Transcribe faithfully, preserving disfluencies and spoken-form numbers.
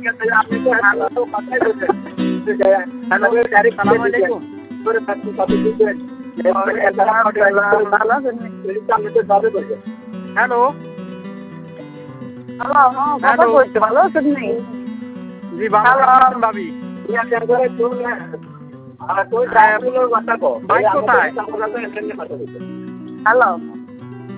আপনি তো হ্যালো তো কথাই বলছেন হ্যালো সালাম আলাইকুম করে থাকতে কত দিবেন হ্যালো হ্যালো হ্যাঁ কথা কইতে ভালো আছেন নি জি ভালো আছেন ভাবি হ্যালো